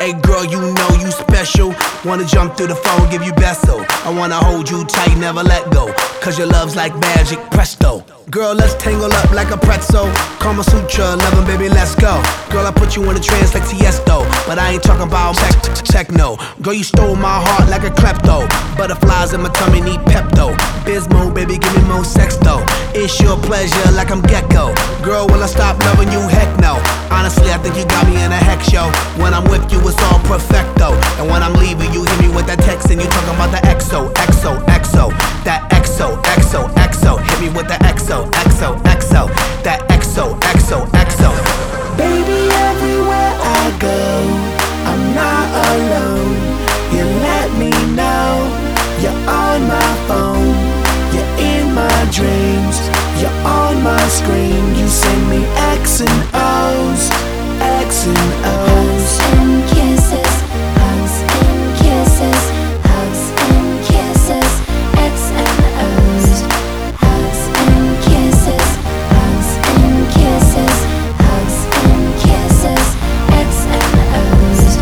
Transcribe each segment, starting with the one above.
Hey girl, you know you special. Wanna jump through the phone, give you beso. I wanna hold you tight, never let go. Cause your love's like magic, presto. Girl, let's tangle up like a pretzel. Kama Sutra, loving baby, let's go. Girl, I put you in a trance like Tiesto. But I ain't talking about techno. Girl, you stole my heart like a klepto. Butterflies in my tummy need Pepto. Bismo, baby, give me more sex though. It's your pleasure like I'm Gecko. Girl, will I stop loving you? Heck no. Honestly, I think you got me in a hex show. When I'm with you, it's all perfecto. And when I'm leaving, you hit me with that text and you talking about the XO. That XO. Hit me with the XO. That XO. Baby, everywhere I go, I'm not alone. You let me know you're on my phone. You're in my dreams. You're on my screen. You send me X and O's. X and O's. Hugs and kisses. Hugs and kisses. Hugs and kisses. X and O's. Hugs and kisses. Hugs and kisses. Hugs and kisses. X and O's.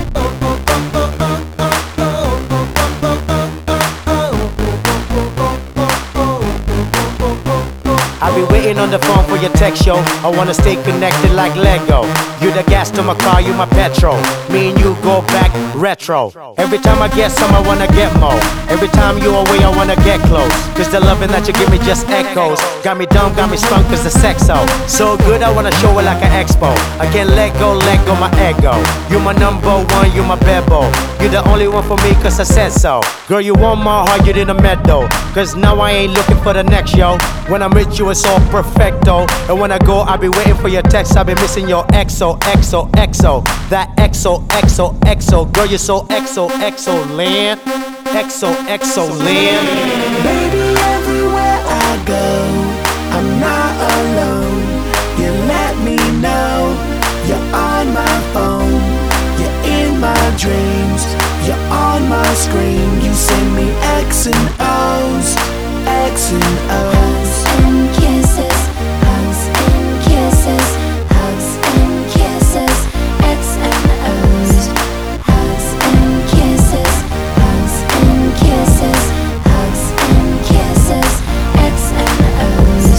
I'll be waiting on the phone for your text, yo. I wanna stay connected like Lego. You the gas to my car, you my petrol. Me and you go back retro. Every time I get some, I wanna get more. Every time you away, I wanna get close. Cause the loving that you give me just echoes. Got me dumb, got me sprung cause the sex so good, I wanna show it like an expo. I can't let go my ego. You my number one, you my bebo. You the only one for me cause I said so. Girl, you want my heart, you didn't met though. Cause now I ain't looking for the next, yo. When I'm with you, it's all perfecto. And when I go, I'll be waiting for your text. I'll be missing your XO. That XO. Girl, you're so XO-land. XO-land. Baby, everywhere I go, I'm not alone. You let me know you're on my phone. You're in my dreams. You're on my screen. You send me X and O's. X and O's. Hugs and kisses. Hugs and kisses. Hugs and kisses. X and O's. Hugs and kisses. Hugs and kisses. Hugs and kisses. X and O's.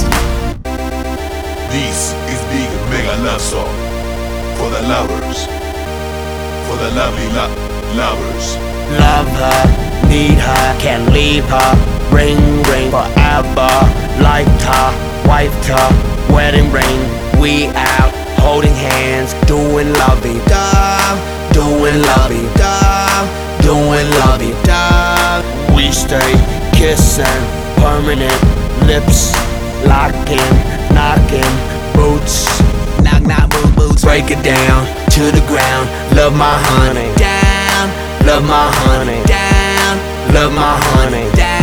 This is Big Mega Love Song for the lovers, for the lovely lovers. Love her, need her, can't leave her. Ring, forever. Liked her, wiped her, wedding ring. We out, holding hands, doing lovey-dove. Doing lovey-dove, doing lovey-dove. We stay kissing, permanent lips. Locking, knocking, boots. Knock, boots. Break it down to the ground. Love my honey down. Love my honey down. Love my honey down.